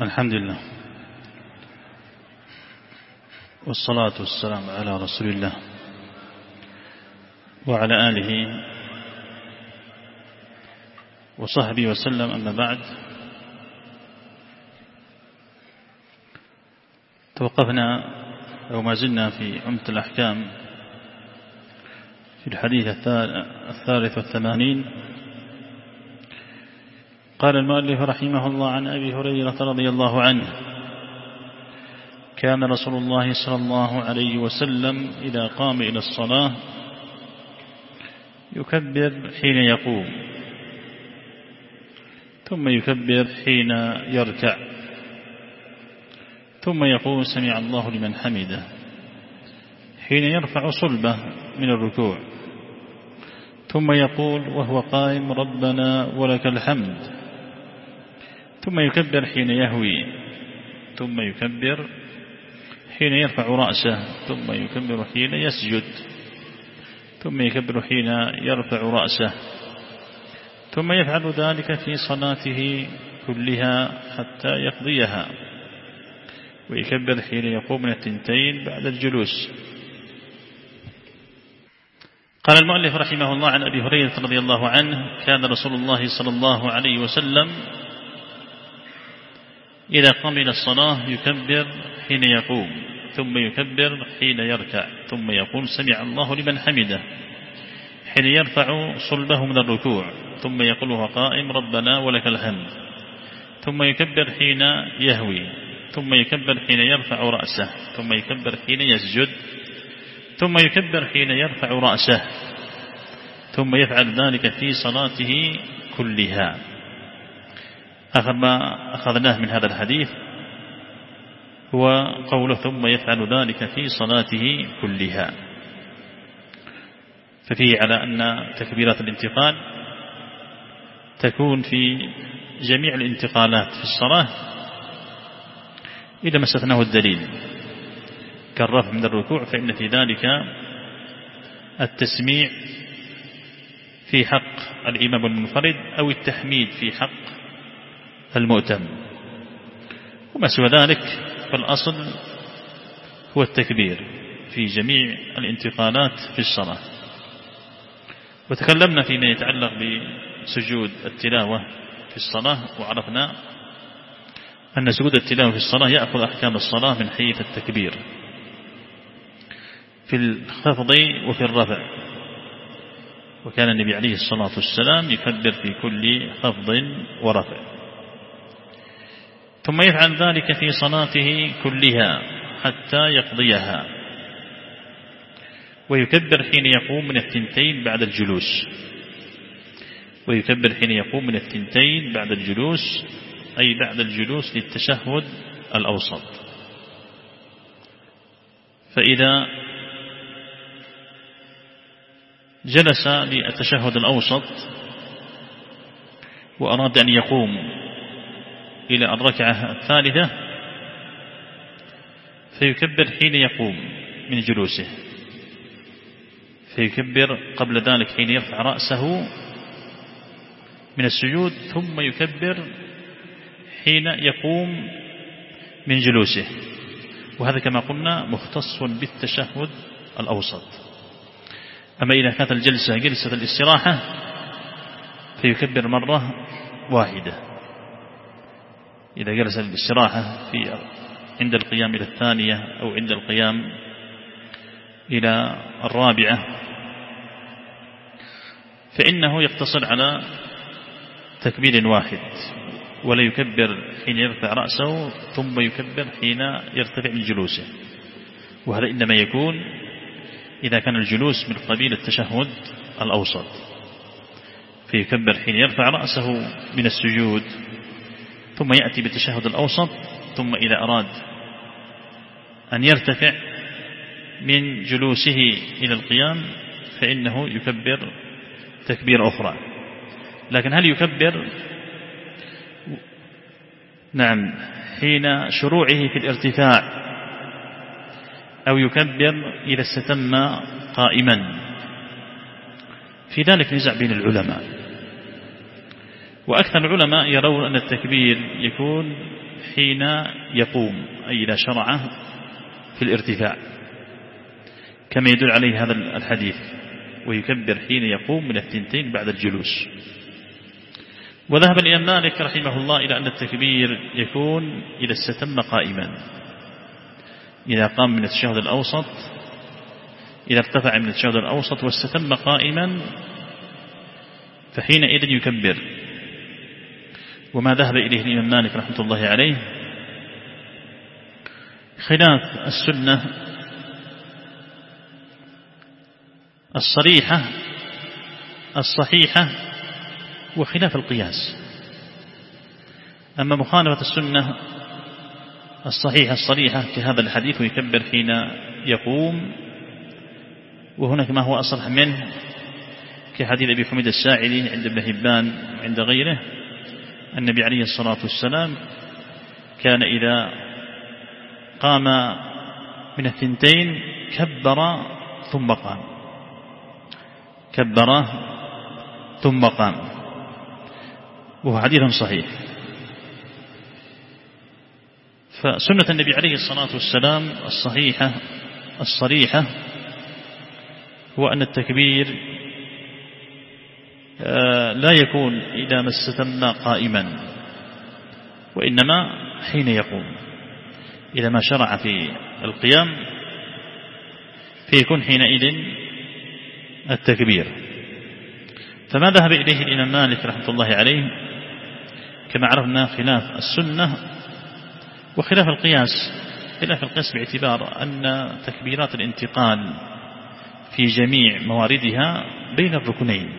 الحمد لله والصلاة والسلام على رسول الله وعلى آله وصحبه وسلم. أما بعد، توقفنا أو ما زلنا في عمدة الأحكام في الحديث 83. قال المؤلف رحمه الله: عن أبي هريرة رضي الله عنه: كان رسول الله صلى الله عليه وسلم إذا قام إلى الصلاة يكبر حين يقوم، ثم يكبر حين يركع، ثم يقول سمع الله لمن حمده، حين يرفع صلبه من الركوع، ثم يقول وهو قائم ربنا ولك الحمد، ثم يكبر حين يهوي، ثم يكبر حين يرفع رأسه، ثم يكبر حين يسجد، ثم يكبر حين يرفع رأسه، ثم يفعل ذلك في صلاته كلها حتى يقضيها، ويكبر حين يقوم من الثنتين بعد الجلوس. قال المؤلف رحمه الله: عن أبي هريرة رضي الله عنه: كان رسول الله صلى الله عليه وسلم إذا قام إلى الصلاة يكبر حين يقوم، ثم يكبر حين يركع، ثم يقول سمع الله لمن حمده، حين يرفع صلبه من الركوع، ثم يقول وهو قائم ربنا ولك الحمد، ثم يكبر حين يهوي، ثم يكبر حين يرفع رأسه، ثم يكبر حين يسجد، ثم يكبر حين يرفع رأسه، ثم يفعل ذلك في صلاته كلها. آخر ما أخذناه من هذا الحديث هو قوله ثم يفعل ذلك في صلاته كلها، ففيه على أن تكبيرات الانتقال تكون في جميع الانتقالات في الصلاة إذا ما استثناه الدليل، كالرفع من الركوع، فإن في ذلك التسميع في حق الإمام المنفرد أو التحميد في حق المؤتم، وما سوى ذلك فالأصل هو التكبير في جميع الانتقالات في الصلاة. وتكلمنا فيما يتعلق بسجود التلاوة في الصلاة، وعرفنا أن سجود التلاوة في الصلاة يأخذ أحكام الصلاة من حيث التكبير في الخفض وفي الرفع، وكان النبي عليه الصلاة والسلام يكبر في كل خفض ورفع، ثم يفعل ذلك في صلاته كلها حتى يقضيها، ويكبر حين يقوم من الثنتين بعد الجلوس، ويكبر حين يقوم من الثنتين بعد الجلوس، أي بعد الجلوس للتشهد الأوسط. فإذا جلس للتشهد الأوسط وأراد أن يقوم إلى الركعة الثالثة فيكبر حين يقوم من جلوسه، فيكبر قبل ذلك حين يرفع رأسه من السجود، ثم يكبر حين يقوم من جلوسه، وهذا كما قلنا مختص بالتشهد الأوسط. أما إذا كانت الجلسة جلسة الاستراحة فيكبر مرة واحدة، إذا جلس الاستراحة عند القيام إلى الثانية أو عند القيام إلى الرابعة فإنه يقتصر على تكبير واحد، ولا يكبر حين يرفع رأسه ثم يكبر حين يرتفع من جلوسه، وهذا إنما يكون إذا كان الجلوس من قبيل التشهد الأوسط، فيكبر حين يرفع رأسه من السجود، ثم يأتي بالتشهد الأوسط، ثم إذا أراد أن يرتفع من جلوسه إلى القيام فإنه يكبر تكبير أخرى. لكن هل يكبر حين شروعه في الارتفاع، أو يكبر إذا استتم قائما؟ في ذلك نزاع بين العلماء، وأكثر العلماء يرون أن التكبير يكون حين يقوم، أي إذا شرع في الارتفاع، كما يدل عليه هذا الحديث، ويكبر حين يقوم من الثنتين بعد الجلوس. وذهب الإمام مالك رحمه الله إلى أن التكبير يكون إذا استتم قائما، إذا قام من التشهد الأوسط، إذا ارتفع من التشهد الأوسط واستتم قائما فحينئذ يكبر. وما ذهب إليه الإمام مالك رحمة الله عليه خلاف السنة الصريحة الصحيحة وخلاف القياس. أما مخالفة السنة الصحيحة الصريحة كهذا الحديث ويكبر حين يقوم، وهناك ما هو أصرح منه كحديث أبي حميد الساعدي عند ابن حبان عند غيره، النبي عليه الصلاة والسلام كان إذا قام من الثنتين كبر ثم قام، كبر ثم قام، وهو حديث صحيح. فسنة النبي عليه الصلاة والسلام الصحيحة الصريحة هو أن التكبير لا يكون إذا ما استتم قائما، وإنما حين يقوم. إذا ما شرع في القيام فيكون حينئذ التكبير. فما ذهب إليه الإمام مالك رحمة الله عليه كما عرفنا خلاف السنة وخلاف القياس. خلاف القياس باعتبار أن تكبيرات الانتقال في جميع مواردها بين الركنين،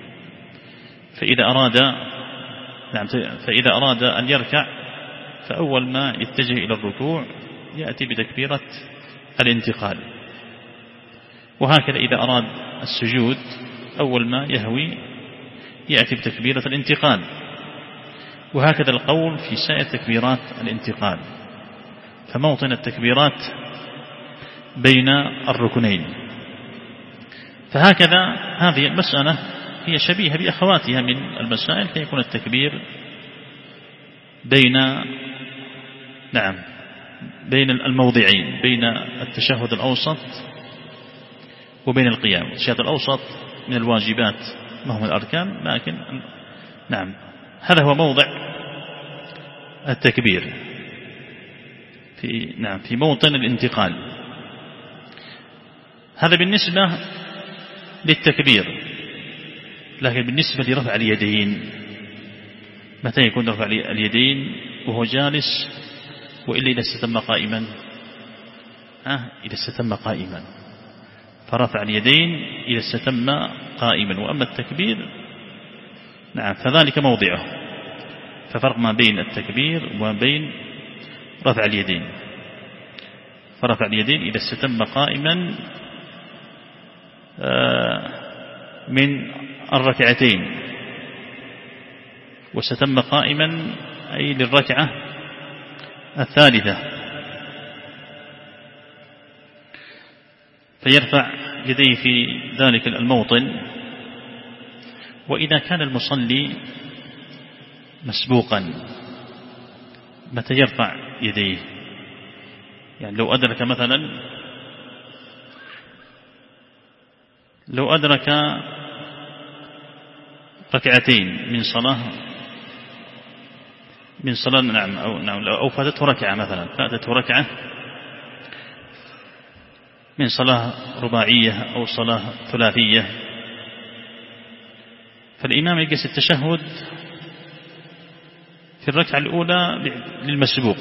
فإذا أراد أن يركع فأول ما يتجه إلى الركوع يأتي بتكبيرة الانتقال، وهكذا إذا أراد السجود أول ما يهوي يأتي بتكبيرة الانتقال، وهكذا القول في سائر تكبيرات الانتقال. فموطن التكبيرات بين الركنين. فهكذا هذه المسألة هي شبيهة بأخواتها من المسائل، فيكون التكبير بين الموضعين، بين التشهد الأوسط وبين القيام. التشهد الأوسط من الواجبات ما هو من الأركان، لكن هذا هو موضع التكبير في موطن الانتقال. هذا بالنسبة للتكبير. لكن بالنسبة لرفع اليدين، متى يكون رفع اليدين؟ وهو جالس، وإلا إذا استتم قائما. إذا استتم قائما، فرفع اليدين إذا استتم قائما. وأما التكبير فذلك موضعه. ففرق ما بين التكبير وبين رفع اليدين. فرفع اليدين إذا استتم قائما من الركعتين، واستتم قائما أي للركعة الثالثة، فيرفع يديه في ذلك الموطن. وإذا كان المصلي مسبوقا متى يرفع يديه؟ يعني لو أدرك مثلا ركعتين من صلاة أو فاتته ركعة مثلا، فاتته ركعة من صلاة رباعية أو صلاة ثلاثية، فالإمام يجلس التشهد في الركعة الأولى للمسبوق.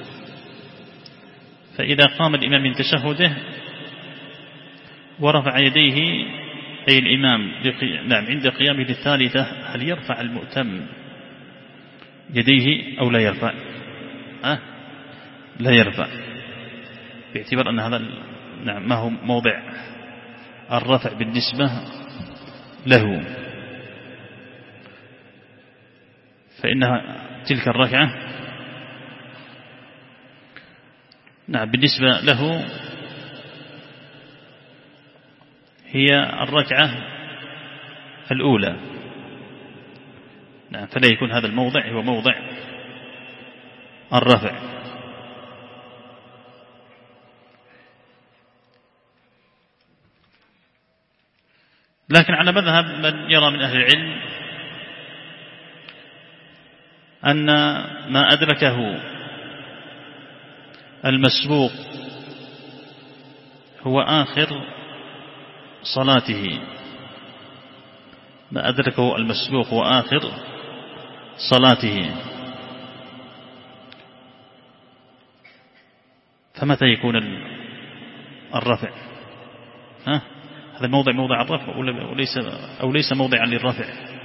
فإذا قام الإمام من تشهده ورفع يديه أي الإمام عند قيامه للثالثة، هل يرفع المؤتم يديه أو لا يرفع؟ لا يرفع، باعتبار أن هذا ما هو موضع الرفع بالنسبة له. فإنها تلك الركعة بالنسبة له هي الركعة الأولى. فلا يكون هذا الموضع هو موضع الرفع. لكن على مذهب من يرى من أهل العلم أن ما أدركه المسبوق هو آخر صلاته، ما أدركه المسبوق هو آخر صلاته، فمتى يكون الرفع؟ هذا موضع الرفع أو ليس موضعا للرفع؟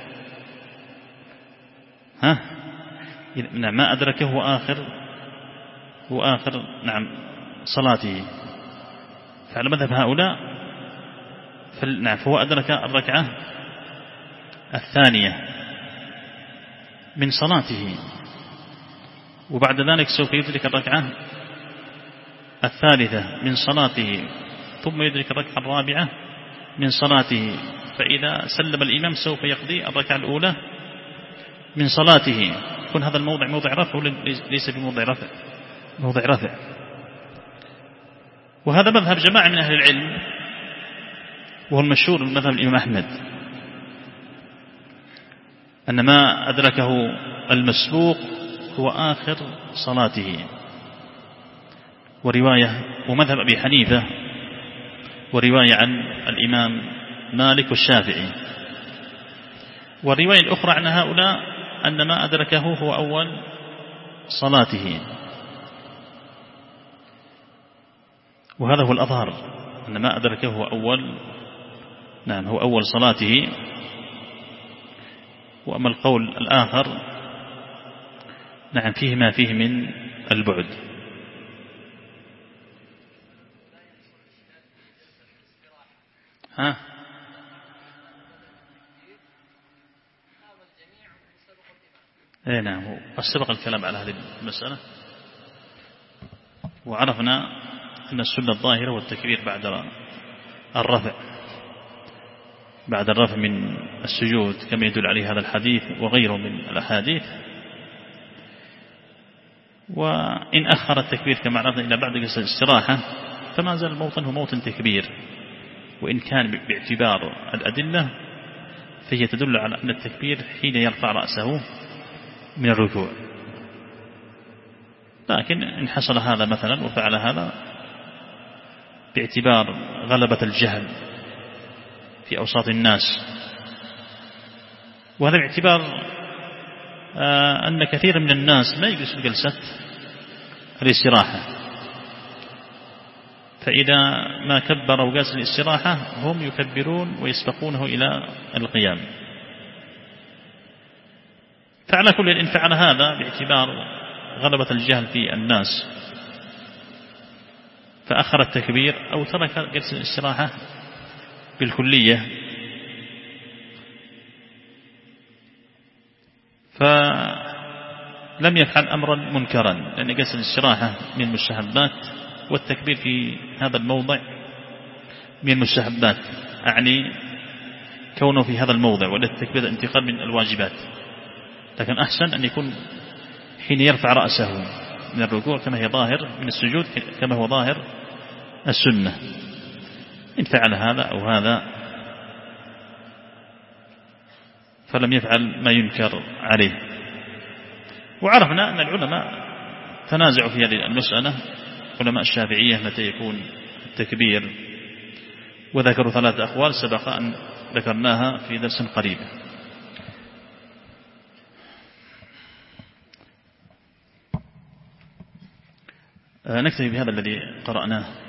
نعم، ما أدركه هو آخر نعم صلاته، فعلى مذهب هؤلاء نعم فهو أدرك الركعة الثانية من صلاته، وبعد ذلك سوف يدرك الركعة الثالثة من صلاته، ثم يدرك الركعة الرابعة من صلاته، فإذا سلم الإمام سوف يقضي الركعة الأولى من صلاته. يكون هذا الموضع موضع رفع ولا ليس بموضع رفع؟ موضع رفع. وهذا مذهب جماعة من أهل العلم، وهو المشهور من مذهب الإمام أحمد، أن ما أدركه المسبوق هو آخر صلاته. ومذهب أبي حنيفة ورواية عن الإمام مالك والشافعي. والرواية الأخرى عن هؤلاء أن ما أدركه هو أول صلاته، وهذا هو الأظهر، أن ما أدركه هو أول صلاته. وأما القول الآخر نعم فيه ما فيه من البعد. نعم، سبق الكلام على هذه المسألة، وعرفنا أن السنة الظاهرة والتكبير بعد الرفع من السجود كما يدل عليه هذا الحديث وغيره من الأحاديث. وإن أخر التكبير كما عرفنا إلى بعد جلسة الاستراحة فما زال الموطن هو موطن تكبير، وإن كان باعتبار الأدلة فهي تدل على أن التكبير حين يرفع رأسه من الركوع. لكن إن حصل هذا مثلا وفعل هذا باعتبار غلبة الجهل في أوساط الناس، وهذا باعتبار أن كثير من الناس لا يجلس جلسة الاستراحة، فإذا ما كبروا جلسة الاستراحة هم يكبرون ويسبقونه إلى القيام. فعلى كل إن فعل هذا باعتبار غلبة الجهل في الناس فأخر التكبير أو ترك جلسة الاستراحة بالكلية، فلم يفعل أمرا منكرا، لأن جلسة الاستراحة من المستحبات، والتكبير في هذا الموضع من المستحبات، أعني كونه في هذا الموضع، ولا التكبير انتقال من الواجبات. لكن أحسن أن يكون حين يرفع رأسه من الركوع كما هي ظاهر من السجود كما هو ظاهر السنة. إن فعل هذا أو هذا فلم يفعل ما ينكر عليه. وعرفنا أن العلماء تنازعوا في هذه المسألة، علماء الشافعية متى يكون التكبير، وذكروا 3 أقوال سبق أن ذكرناها في درس قريب. نكتفي بهذا الذي قرأناه.